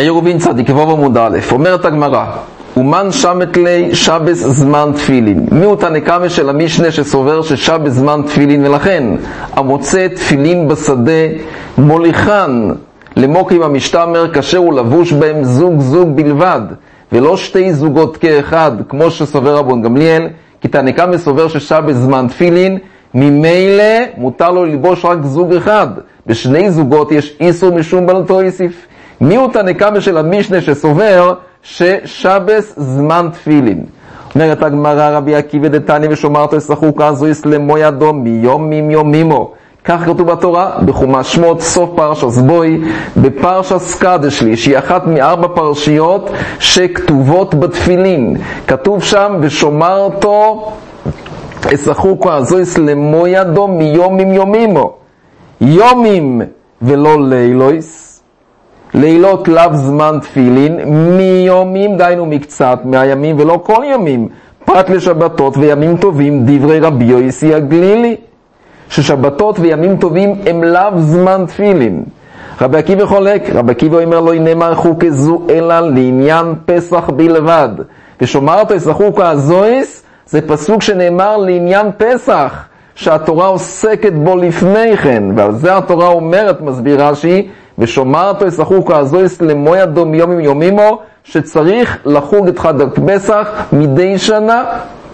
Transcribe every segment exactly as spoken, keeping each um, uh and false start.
עירובין צדיק ו' עמוד א', אומרת הגמרא, אומן שמת לי שבס זמן תפילין. מי הוא תנקמה של המשנה שסובר ששבס זמן תפילין, ולכן המוצא תפילין בשדה מוליכן למוקרים המשתמר כאשר הוא לבוש בהם זוג זוג בלבד ולא שתי זוגות כאחד, כמו שסובר רבן גמליאל, כי תנקמה סובר ששבס זמן תפילין ממילא מותר לו ללבוש רק זוג אחד, בשני זוגות יש איסור משום בלתו יוסיף. מי הוא תנקמה של המשנה שסובר ששבס זמן תפילין? אומרת הגמרא, רבי עקיבא דתני ושומרתו ישחוקה זו יסלמו ידו מיומים יומימו. כך כתוב בתורה, בחומש שמות, סוף פרשת בוי, בפרשת קדש, שהיא אחת מארבע פרשיות שכתובות בתפילין. כתוב שם, ושומרתו ישחוקה זו יסלמו ידו מיומים יומימו. יומים ולא לילויס. לילות לאו זמן תפילין, מיומים דיינו מקצת מהימים ולא כל ימים, פרט לשבתות וימים טובים, דברי רבי יוסי הגלילי, ששבתות וימים טובים הם לאו זמן תפילין. רבי עקיבא חולק, רבי עקיבא אומר לו, הנה מערכו כזו אלא לעניין פסח בלבד, ושומרתו ישחוקה הזויס, זה פסוק שנאמר לעניין פסח, שהתורה עוסקת בו לפני כן, ועל זה התורה אומרת, מסביר רש"י, ושומרתו ישחוקה הזויס למו ידו מיומים יומימו, שצריך לחוג את חג פסח מדי שנה.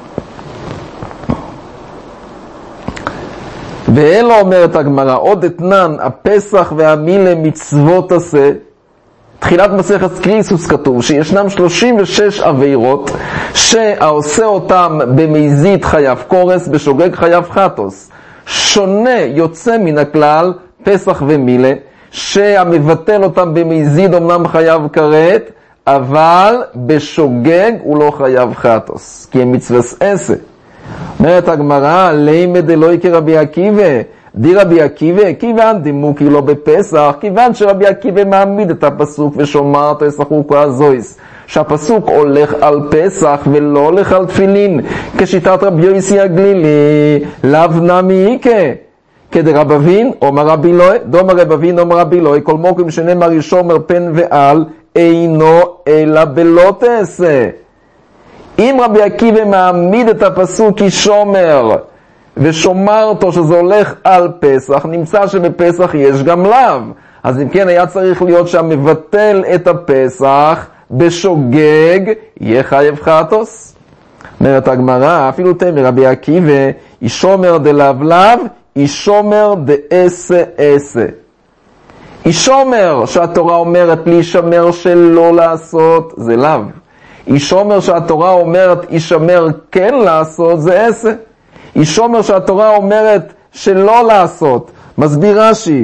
ואלו אומרת הגמרא, עוד אתנן הפסח והמילה מצוות עשה. תחילת מסכת קריסוס כתוב שישנם שלושים ושש עבירות שהעושה אותם במזיד חייב קורס, בשוגג חייב חטוס. שונה יוצא מן הכלל פסח ומילה, שהמבטל אותם במזיד אמנם חייב כרת, אבל בשוגג הוא לא חייב חטוס, כי הם מצוות עשה. אומרת הגמרא, לימד אלוהי כרבי עקיבא, די רבי עקיבא, כיוון דימוקי לא בפסח, כיוון שרבי עקיבא מעמיד את הפסוק ושומרת ישחוקה הזויס, שהפסוק הולך על פסח ולא הולך על תפילין, כשיטת רבי יוסי הגלילי, לאו נמי איקה. כדרב אבין, אומר רבי לוי, דומר רב אבין, אומר רבי לוי, כל מוקרים שנאמר ישומר פן ועל, אינו אלא בלא תעשה. אם רבי עקיבא מעמיד את הפסוק ישומר, ושומרתו שזה הולך על פסח, נמצא שבפסח יש גם לאו. אז אם כן היה צריך להיות שהמבטל את הפסח, בשוגג, יהיה חייב חטוס. אומרת הגמרא, אפילו תמר רבי עקיבא, ישומר דלאו לאו, ישומר דעשה עשה. ישומר שהתורה אומרת להישמר שלא לעשות, זה לאו. ישומר שהתורה אומרת ישמר כן לעשות, זה עשה. ישומר שהתורה אומרת שלא לעשות, מסביר רש"י,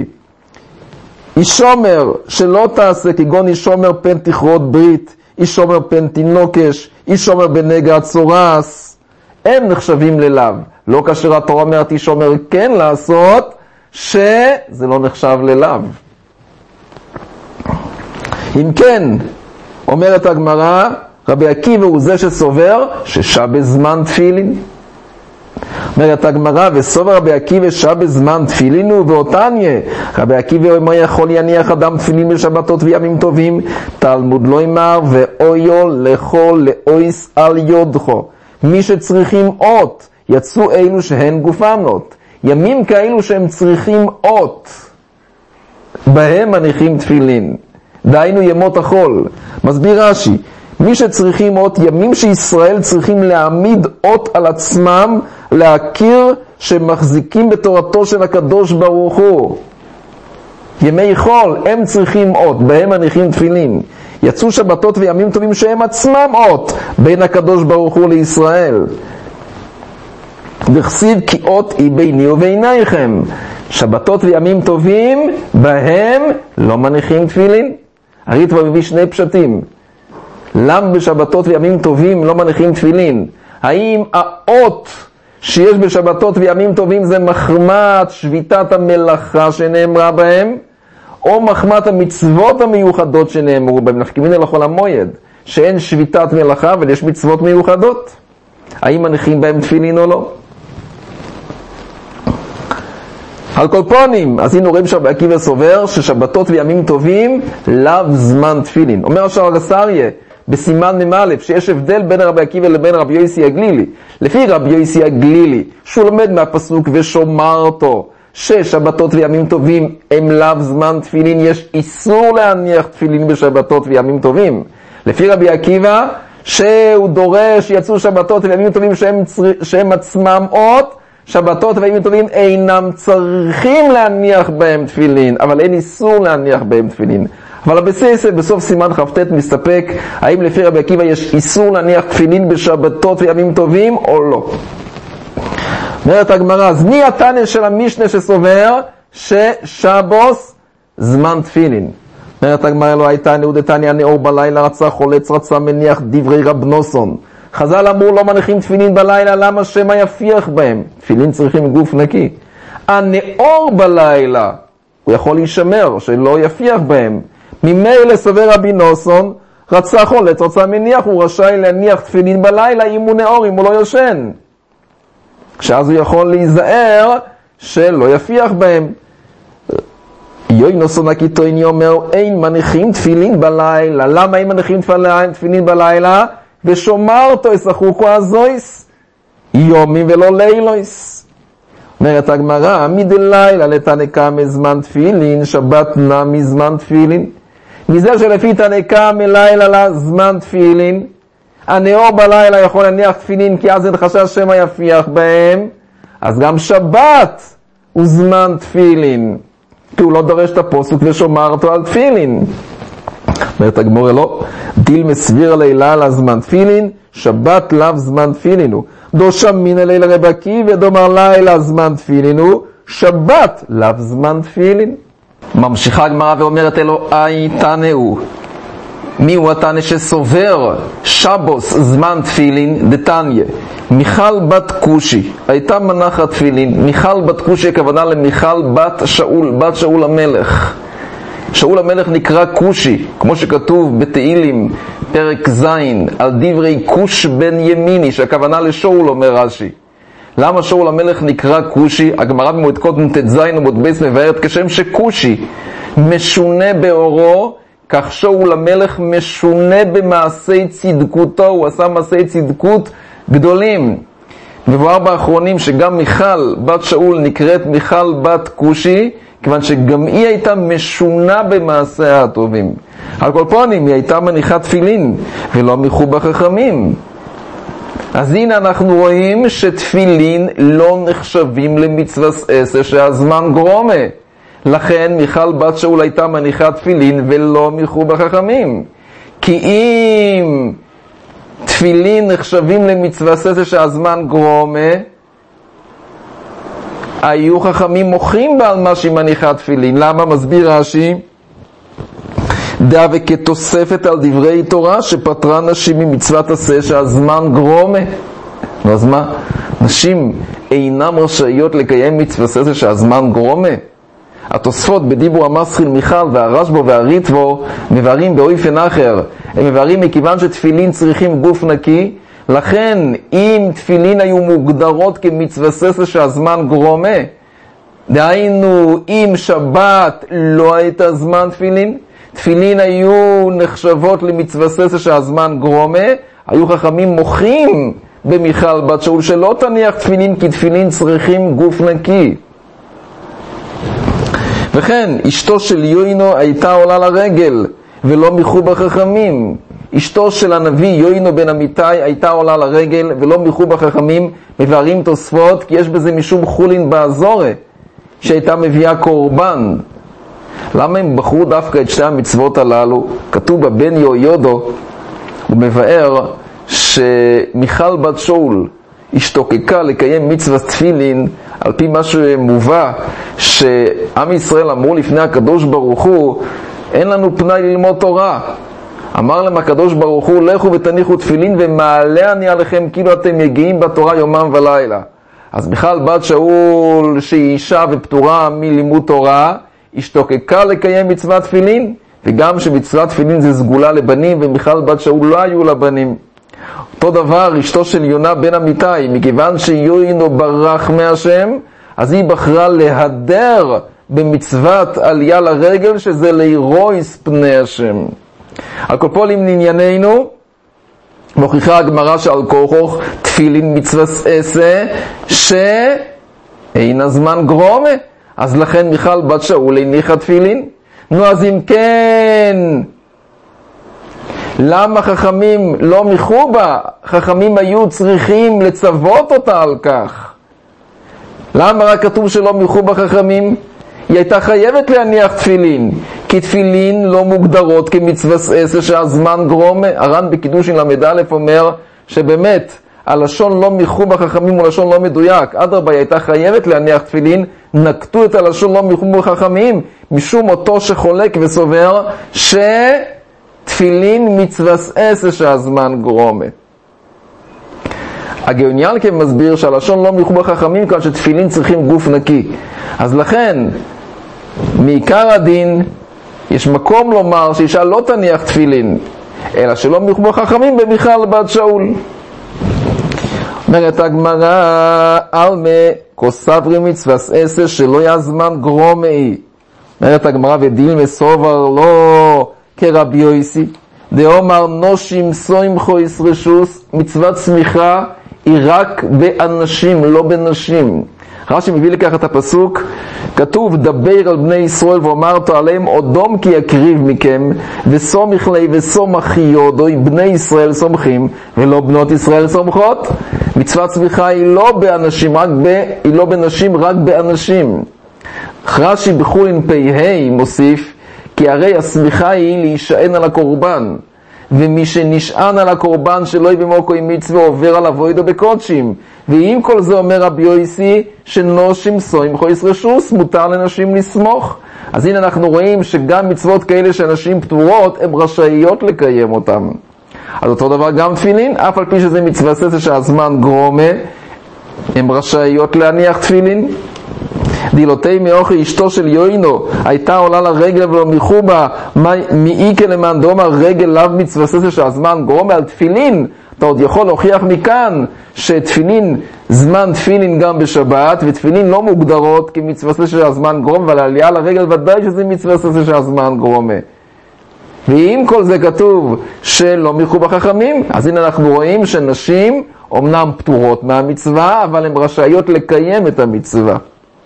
ישומר שלא תעשה, כגון ישומר פן תכרות ברית, ישומר פן תינוקש, ישומר בנגע צורס, הם נחשבים ללאו. לא כאשר התורה אומרת ישומר כן לעשות, שזה לא נחשב ללאו. אם כן, אומרת הגמרא, רבי עקיבא הוא זה שסובר ששבס זמן תפילין. אומרת הגמרא, וסובר רבי עקיבא שבס זמן תפילין הוא ואותניה. רבי עקיבא אומר, יכול יניח אדם תפילין בשבתות וימים טובים, תלמוד לא אמר, ואויו לכל לאויס על יודחו. מי שצריכים אות, יצאו אלו שהן גופנות. ימים כאלו שהם צריכים אות, בהם מניחים תפילין. דהיינו ימות החול. מסביר רש"י, מי שצריכים אות, ימים שישראל צריכים להעמיד אות על עצמם, להכיר שמחזיקים בתורתו של הקדוש ברוך הוא. ימי חול, הם צריכים אות, בהם מניחים תפילין. יצאו שבתות וימים טובים שהם עצמם אות, בין הקדוש ברוך הוא לישראל. וכסיב כי אות היא ביני ובעיניכם. שבתות וימים טובים, בהם לא מניחים תפילין. הרי כבר מביא שני פשטים. למה בשבתות וימים טובים לא מניחים תפילין? האם האות שיש בשבתות וימים טובים זה מחמת שביתת המלאכה שנאמרה בהם, או מחמת המצוות המיוחדות שנאמרו בהם? נפקא לכל המועד, שאין שביתת מלאכה אבל יש מצוות מיוחדות. האם מניחים בהם תפילין או לא? על כל פונים, אז הנה רואים שרבי עקיבא סובר ששבתות וימים טובים לאו זמן תפילין. אומר השער הסריה בסימן ממא' שיש הבדל בין רבי עקיבא לבין רבי יוסי הגלילי. לפי רבי יוסי הגלילי, שהוא לומד מהפסוק ושומרתו, ששבתות וימים טובים הם לאו זמן תפילין, יש איסור להניח תפילין בשבתות וימים טובים. לפי רבי עקיבא, שהוא דורש יצאו שבתות וימים טובים שהם, שהם עצמם אות, שבתות וימים טובים אינם צריכים להניח בהם תפילין, אבל אין איסור להניח בהם תפילין. אבל הבסיס בסוף סימן חפטט מסתפק, האם לפי רבי עקיבא יש איסור להניח תפילין בשבתות וימים טובים או לא. אומרת הגמרא, אז מי התנא של המשנה שסובר ששבוס זמן תפילין? אומרת הגמרא, לא הייתה נאוד תניא נאור בלילה רצה חולץ רצה מניח דברי רב נוסון. חז"ל אמרו לא מניחים תפילין בלילה, למה שמא יפיח בהם? תפילין צריכים גוף נקי. הנאור בלילה הוא יכול להישמר שלא יפיח בהם. ממילא סובר רבי נוסון, רצה חולץ רצה מניח, הוא רשאי להניח תפילין בלילה אם הוא נאור, אם הוא לא ישן, שאז הוא יכול להיזהר שלא יפיח בהם. יוי נוסון הקיטויני אומר, אין מניחים תפילין בלילה. למה אין מניחים תפילין בלילה? ושומרתו ישחוקו הזויס יומים ולא לילויס. אומרת הגמרא, מדלילה לתנקה מזמן תפילין, שבת נע מזמן תפילין. מזה שלפי תנקה מלילה לזמן תפילין, הנאור בלילה יכול להניח תפילין כי אז אין חשש שמא יפיח בהם, אז גם שבת הוא זמן תפילין, כי הוא לא דורש את הפסוק ושומרתו על תפילין. אומרת הגמרא, לא, דיל מסביר לילה לזמן תפילין, שבת לאו זמן תפילין הוא. דושה מן לילה רבי עקיבא דאמר לילה זמן תפילין הוא, שבת לאו זמן תפילין. ממשיכה הגמרא ואומרת אלו, אי תנא הוא. מי הוא התנא שסובר שבוס זמן תפילין? דתניא, מיכל בת כושי הייתה מנחת תפילין. מיכל בת כושי הכוונה למיכל בת שאול, בת שאול המלך. שאול המלך נקרא כושי, כמו שכתוב בתהילים פרק זין על דברי כוש בן ימיני, שהכוונה לשאול, אומר רש"י. למה שאול המלך נקרא כושי? הגמרא במועד קודם ט"ז עמוד בייס מבארת כשם שכושי משונה באורו, כך שאול המלך משונה במעשי צדקותו, הוא עשה מעשי צדקות גדולים. מבואר באחרונים שגם מיכל בת שאול נקראת מיכל בת כושי, כיוון שגם היא הייתה משונה במעשיה הטובים. על כל פנים היא הייתה מניחת תפילין ולא מחובה חכמים. אז הנה אנחנו רואים שתפילין לא נחשבים למצווה עשה שהזמן גרומה. לכן מיכל בת שאול הייתה מניחת תפילין ולא מחובה חכמים. כי אם תפילין נחשבים למצווה עשה שהזמן גרומה, היו חכמים מוחים בעל מה שהיא מניחת תפילין. למה? מסביר רש"י, דא וכתוספת על דברי תורה שפטרה נשים ממצוות עשה שהזמן גרומה. אז מה? נשים אינם רשאיות לקיים מצווה עשה שהזמן גרומה? התוספות בדיבור המסחיל מיכל והרשב"א והריטב"א מבארים באופן אחר. הם מבארים מכיוון שתפילין צריכים גוף נקי, לכן אם תפילין היו מוגדרות כמצווה עשה שהזמן גרומה, דהיינו אם שבת לא הייתה זמן תפילין, תפילין היו נחשבות למצווה עשה שהזמן גרומה, היו חכמים מוחים במיכל בת שאול שלא תניח תפילין כי תפילין צריכים גוף נקי. וכן אשתו של יוינו הייתה עולה לרגל ולא מחובה חכמים. אשתו של הנביא יוינו בן אמיתי הייתה עולה לרגל ולא מחובה חכמים. מבארים תוספות כי יש בזה משום חולין באזורה שהייתה מביאה קורבן. למה הם בחרו דווקא את שתי המצוות הללו? כתוב בבן יהויודו, הוא מבאר שמיכל בת שאול השתוקקה לקיים מצוות תפילין על פי מה שמובא שעם ישראל אמרו לפני הקדוש ברוך הוא, אין לנו פנאי ללמוד תורה. אמר להם הקדוש ברוך הוא, לכו ותניחו תפילין ומעלה אני עליכם כאילו אתם מגיעים בתורה יומם ולילה. אז מיכל בת שאול שהיא אישה ופטורה מלימוד תורה השתוקקה לקיים מצוות תפילין, וגם שמצוות תפילין זה סגולה לבנים ומיכל בת שאול לא היו לבנים. אותו דבר אשתו של יונה בן אמיתי, מכיוון שיוינו ברח מהשם, אז היא בחרה להדר במצוות עלייה לרגל, שזה לירויס פני השם. על כל פועלים לענייננו, מוכיחה הגמרא שעל כוכוך תפילין מצוות עשה שאין הזמן גרומה, אז לכן מיכל בת שאול הניחה תפילין. נו, אז אם כן, למה חכמים לא מיכו בה? חכמים היו צריכים לצוות אותה על כך. למה רק כתוב שלא מיכו בה חכמים? היא הייתה חייבת להניח תפילין, כי תפילין לא מוגדרות כמצוות עשה שהזמן גרומה. הר"ן בקידושין למד א' אומר שבאמת הלשון לא מיכו בחכמים הוא לשון לא מדויק. אדרבה, היא הייתה חייבת להניח תפילין, נקטו את הלשון לא מיכו בחכמים משום אותו שחולק וסובר שתפילין מצוות עשה שהזמן גרומה. הגאון ינקה מסביר שהלשון לא מיכו בחכמים כאן שתפילין צריכים גוף נקי, אז לכן מעיקר הדין יש מקום לומר שאישה לא תניח תפילין, אלא שלא מיכו בחכמים במיכל בת שאול. אומרת הגמרא, אלמה כוסברי מצוות עשה שלא יזמן גרומי. אומרת הגמרא, ודין מסובר לא כרבי יויסי דאמר נושים סוימחו ישרשוס, מצוות צמיחה היא רק באנשים לא בנשים. רש"י מביא לכך את הפסוק, כתוב דבר על בני ישראל ואמרת עליהם אודום כי יקריב מכם וסומך לי וסומך יודוי, בני ישראל סומכים ולא בנות ישראל סומכות. מצוות צמיחה היא לא באנשים, רק ב, היא לא בנשים, רק באנשים. רש"י בחולין פ"ה מוסיף, כי הרי הסמיכה היא להישען על הקורבן, ומי שנשען על הקורבן שלא יהיה במוקו עם מצווה עובר על אבוידו בקודשים. ועם כל זה אומר רבי יויסי שנושים סוימחו ישרשוס, מותר לנשים לסמוך. אז הנה אנחנו רואים שגם מצוות כאלה שנשים פטורות הן רשאיות לקיים אותן. אז אותו דבר גם תפילין, אף על פי שזה מצווה עשה שהזמן גרומה, הן רשאיות להניח תפילין. דילותי מאוכי אשתו של יוינו הייתה עולה לרגל ולא מיכו בה, מאיקה למען דומר רגל לאו מצווה עשה שהזמן גרומה. על תפילין אתה עוד יכול להוכיח מכאן שתפילין, זמן תפילין גם בשבת, ותפילין לא מוגדרות כמצווה עשה שהזמן גרומה, אבל העלייה לרגל ודאי שזה מצווה עשה שהזמן גרומה. ואם כל זה כתוב שלא מיכו בחכמים, אז הנה אנחנו רואים שנשים אומנם פטורות מהמצווה, אבל הן רשאיות לקיים את המצווה.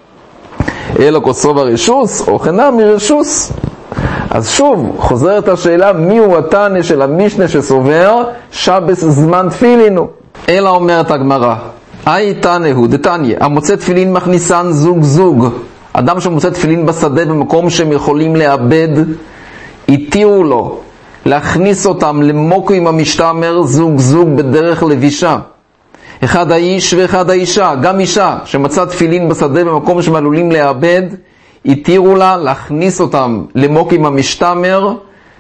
אלא כוסוב הרשוס, או חינם מרשוס. אז שוב, חוזרת השאלה, מי הוא התנא של המשנה שסובר שבס זמן תפילינו? אלא אומרת הגמרא, אי תנא הוא דתניא, המוצא תפילין מכניסן זוג זוג. אדם שמוצא תפילין בשדה במקום שהם יכולים לאבד, התירו לו להכניס אותם למוקו עם המשתמר זוג זוג בדרך לבישה. אחד האיש ואחד האישה, גם אישה שמצא תפילין בשדה במקום שהם עלולים לאבד, התירו לה להכניס אותם למוקו עם המשתמר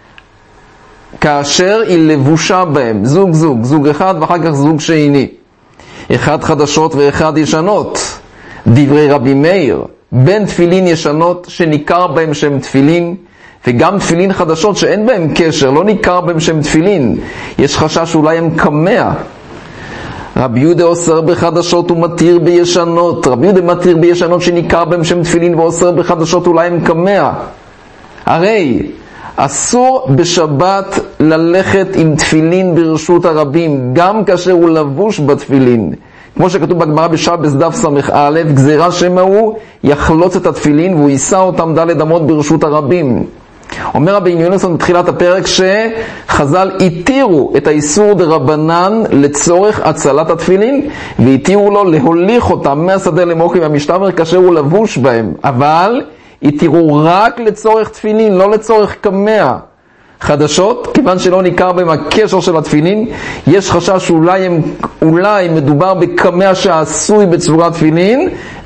כאשר היא לבושה בהם, זוג זוג, זוג אחד ואחר כך זוג שני. אחד חדשות ואחד ישנות. דברי רבי מאיר, בין תפילין ישנות שניכר בהם שם תפילין, וגם תפילין חדשות שאין בהם קשר, לא ניכר בהם שם תפילין, יש חשש אולי הם קמע. רבי יהודה אוסר בחדשות ומתיר בישנות. רבי יהודה מתיר בישנות שניכר בהם שם תפילין, ואוסר בחדשות אולי הם קמע. הרי אסור בשבת ללכת עם תפילין ברשות הרבים, גם כאשר הוא לבוש בתפילין. כמו שכתוב בגמרא בשבס דף סמך א', גזירה שמה הוא יחלוץ את התפילין והוא יישא אותם דלת אמות ברשות הרבים. אומר רבי יונסון בתחילת הפרק שחז"ל התירו את האיסור דרבנן לצורך הצלת התפילין, והתירו לו להוליך אותם מהשדה למוקו עם המשתמר כאשר הוא לבוש בהם, אבל התירו רק לצורך תפילין, לא לצורך קמע. חדשות, כיוון שלא ניכר בהם הקשר של התפילין, יש חשש שאולי הם, אולי מדובר בקמע שעשוי בצורת תפילין,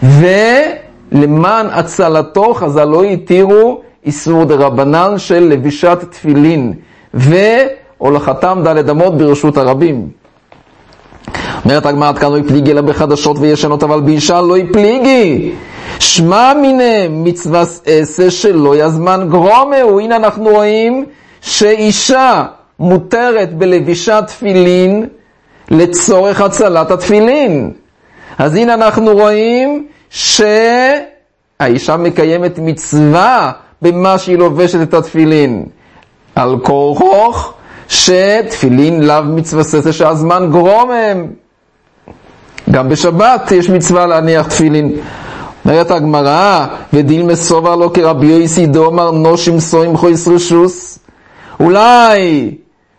ולמען הצלתו חז"ל לא התירו איסור דרבנן של לבישת תפילין והולכתם דלת אמות ברשות הרבים. אומרת הגמרא, עד כאן לא יפליגי אלא בחדשות וישנות, אבל באישה לא יפליגי. שמע מיני מצוות עשה שלא יזמן גרומהו. הנה אנחנו רואים שאישה מותרת בלבישת תפילין לצורך הצלת התפילין. אז הנה אנחנו רואים שהאישה מקיימת מצווה במה שהיא לובשת את התפילין. על כורחוך שתפילין לאו מצווה ססה שהזמן גרומם. גם בשבת יש מצווה להניח תפילין. אומרת הגמרא, ודיל סובר לו כרבי יוסי דאמר נושים סוים חויס רשוס. אולי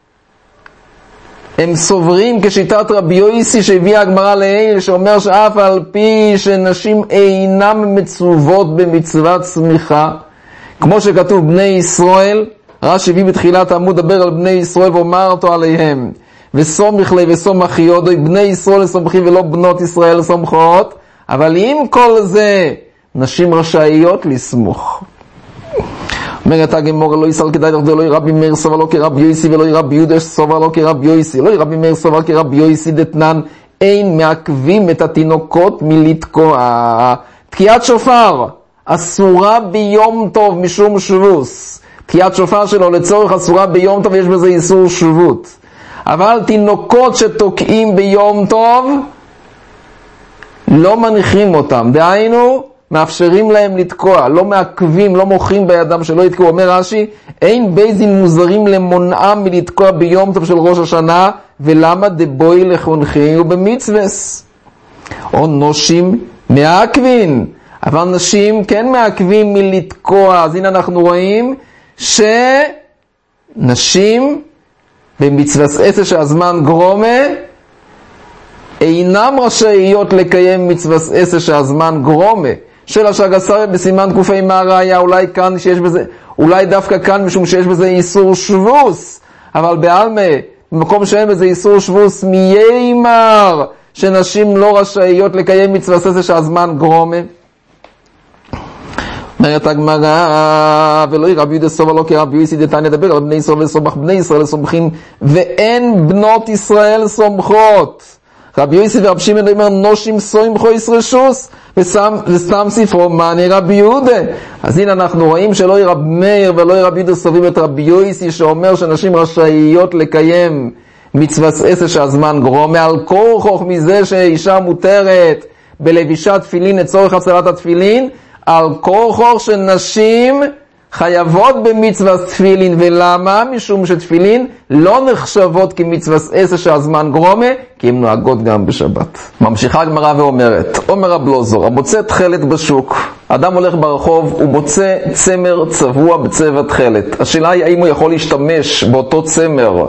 הם סוברים כשיטת רבי יוסי שהביאה הגמרא לעיל, שאומר שאף על פי שנשים אינם מצוות במצוות צמיחה, כמו שכתוב בני ישראל, רש"י הביא בתחילת העמוד דבר על בני ישראל ואומר אותו עליהם, וסומך לי וסומך יודוי, בני ישראל סומכים ולא בנות ישראל סומכות, אבל עם כל זה נשים רשאיות לסמוך. אומרת הגמרא, לא יסל כדאי תחדו, לא ירבי מאיר סובר לא כרבי יוסי ולא ירבי יהודה סובר לא כרבי יוסי, לא ירבי מאיר סובר כרבי יוסי דתנן, אין מעכבים את התינוקות מלתקוע. תקיעת שופר אסורה ביום טוב משום שבוס. תקיעת שופר שלו לצורך אסורה ביום טוב, יש בזה איסור שבות. אבל תינוקות שתוקעים ביום טוב לא מניחים אותם, דהיינו מאפשרים להם לתקוע, לא מעכבים, לא מוכרים בידם שלא יתקעו. אומר רש"י, אין בייזין מוזרים למונעם מלתקוע ביום טוב של ראש השנה, ולמה דבוי לחונכי ובמצווס. או נושים מעכבים, אבל נשים כן מעכבים מלתקוע. אז הנה אנחנו רואים שנשים במצווס עשר שהזמן גרומה אינם רשאיות לקיים מצווס עשר שהזמן גרומה. של השגסר בסימן תקופי מה ראיה, אולי כאן שיש בזה, אולי דווקא כאן משום שיש בזה איסור שבוס, אבל בעלמה, במקום שאין בזה איסור שבוס, מי יאמר שנשים לא רשאיות לקיים מצווה עשר שהזמן גרומה? אומרת הגמרא, ולא רבי יהודה סובר לא כרבי יוסי דתניא דבר על בני ישראל וסומך, בני ישראל סומכים ואין בנות ישראל סומכות. רבי יוסי ורב שמעון אומר נושים סוים חויס רשוס, וסתם ספרו מעני רבי יהודה. אז הנה אנחנו רואים שלא רב מאיר ולא רבי יהודה סוברים את רבי יוסי שאומר שנשים רשאיות לקיים מצוות עשר שהזמן גרומה, על כורחוך מזה שאישה מותרת בלבישת תפילין לצורך הצלת התפילין, על כורחוך שנשים חייבות במצוות תפילין. ולמה? משום שתפילין לא נחשבות כמצוות עשר שהזמן גרומה, כי הן נוהגות גם בשבת. ממשיכה הגמרא ואומרת, אומר רב לוזור, המוצא תכלת בשוק, אדם הולך ברחוב, הוא מוצא צמר צבוע בצבע תכלת. השאלה היא האם הוא יכול להשתמש באותו צמר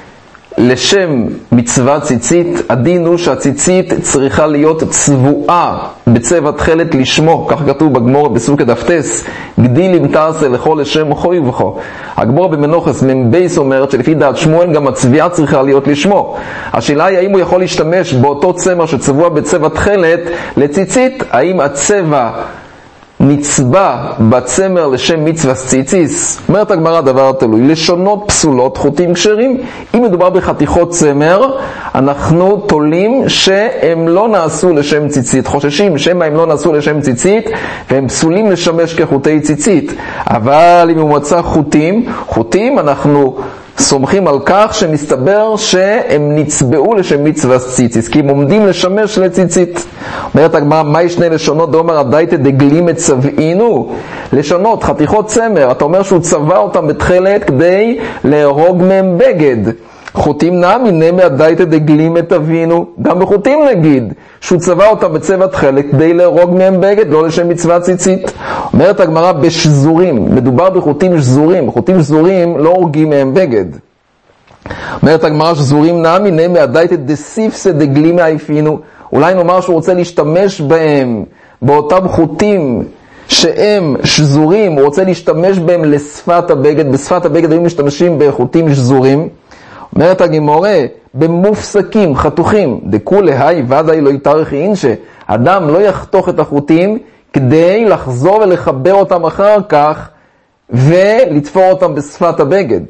לשם מצוות ציצית. הדין הוא שהציצית צריכה להיות צבועה בצבע תכלת לשמו, כך כתוב בגמרא בסוכה דף טס, גדיל אם תעשה לכל לשם חוי וכו. הגמרא במנוחס מבייס אומרת שלפי דעת שמואל גם הצביעה צריכה להיות לשמו. השאלה היא האם הוא יכול להשתמש באותו צמר שצבוע בצבע תכלת לציצית, האם הצבע נצבע בצמר לשם מצווה ציציס. אומרת הגמרא דבר תלוי, לשונות פסולות חוטים כשרים. אם מדובר בחתיכות צמר, אנחנו תולים שהם לא נעשו לשם ציצית, חוששים שמה הם לא נעשו לשם ציצית והם פסולים לשמש כחוטי ציצית. אבל אם הוא מצא חוטים, חוטים אנחנו סומכים על כך שמסתבר שהם נצבעו לשם מצווה ציציס, כי הם עומדים לשמש לציצית. אומרת הגמרא, מה ישנה לשונות? דאמר הדייתא דגלים את צבעינו. לשונות, חתיכות צמר, אתה אומר שהוא צבע אותם בתכלת כדי להרוג מהם בגד. חוטים נמי נמי הדייתא דגלים את אבינו. גם בחוטים נגיד שהוא צבע אותם בצבע תכלת כדי להרוג מהם בגד, לא לשם מצווה ציצית. אומרת הגמרא בשזורים, מדובר בחוטים שזורים, חוטים שזורים לא הורגים מהם בגד. אומרת הגמרא שזורים נמי נמי הדייתא דסיפסא דגלים האפינו. אולי נאמר שהוא רוצה להשתמש בהם, באותם חוטים שהם שזורים, הוא רוצה להשתמש בהם לשפת הבגד. בשפת הבגד היו משתמשים בחוטים שזורים. אומרת הגמרא, במופסקים, חתוכים, דכולי היי ודאי לא יתארך אינשה, אדם לא יחתוך את החוטים כדי לחזור ולחבר אותם אחר כך ולתפור אותם בשפת הבגד.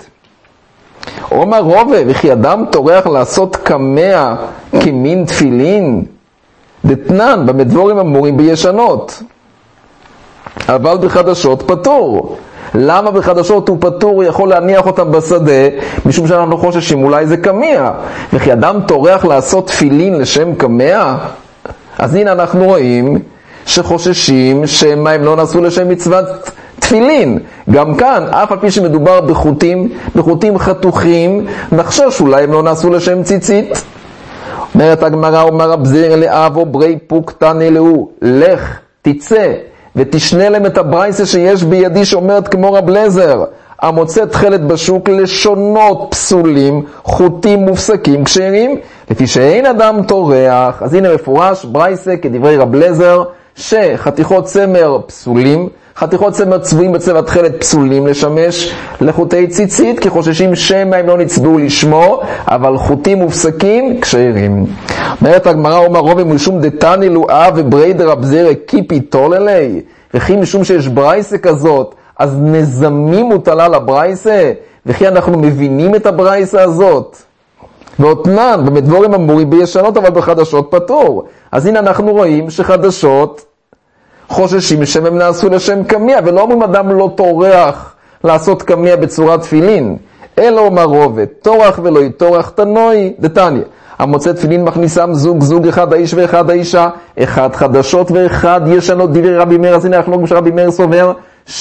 אומר רובה, וכי אדם טורח לעשות כמאה כמין תפילין, דתנן במדבורים אמורים בישנות, אבל בחדשות פטור. למה בחדשות הוא פטור, הוא יכול להניח אותם בשדה? משום שאנחנו חוששים אולי זה קמיה. וכי אדם טורח לעשות תפילין לשם קמיה? אז הנה אנחנו רואים שחוששים שמה הם לא נעשו לשם מצוות תפילין. גם כאן, אף על פי שמדובר בחוטים, בחוטים חתוכים, נחשש אולי הם לא נעשו לשם ציצית. אומרת הגמרא, אומר רב זיר לאבו ברי פוקטני לאו, לך, תצא, ותשנה להם את הברייסה שיש בידי שאומרת כמו רב לזר, המוצא תכלת בשוק לשונות פסולים, חוטים מופסקים כשרים, לפי שאין אדם טורח. אז הנה מפורש ברייסה כדברי רב לזר, שחתיכות צמר פסולים, חתיכות צמר צבועים בצבע תכלת פסולים לשמש לחוטי ציצית, כי חוששים שמא הם לא נצבעו לשמו, אבל חוטים מופסקים כשרים. אומרת הגמרא, אומר רובי משום דתני לואה וברי רב זיר קיפי תוללי, וכי משום שיש ברייסה כזאת, אז נזמים אותלה לברייסה, וכי אנחנו מבינים את הברייסה הזאת. ואותנן, במדבורים אמורים בישנות, אבל בחדשות פטור. אז הנה אנחנו רואים שחדשות חוששים שהם נעשו לשם קמיה, ולא אומרים אדם לא טורח לעשות קמיה בצורת תפילין, אלא אומר רובה, טורח ולא יטורח תנוי, דתניא. המוצא תפילין מכניסם זוג זוג, אחד האיש ואחד האישה, אחד חדשות ואחד ישנות, דברי רבי מאיר. אז הנה אנחנו לא רבי מאיר סובר,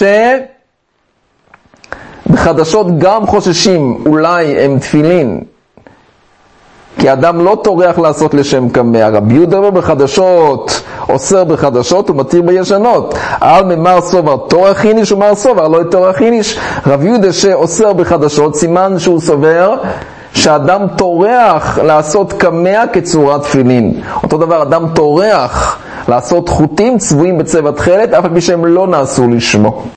שבחדשות גם חוששים אולי הם תפילין, כי אדם לא טורח לעשות לשם קמיה. רבי יהודה בחדשות אוסר בחדשות ומתיר בישנות. על ממר סובר טורח איניש ומר סובר לא טורח איניש. רבי יהודה שאוסר בחדשות, סימן שהוא סובר שאדם טורח לעשות קמיה כצורת תפילין. אותו דבר, אדם טורח לעשות חוטים צבועים בצבע תכלת, אף על פי שהם לא נעשו לשמו.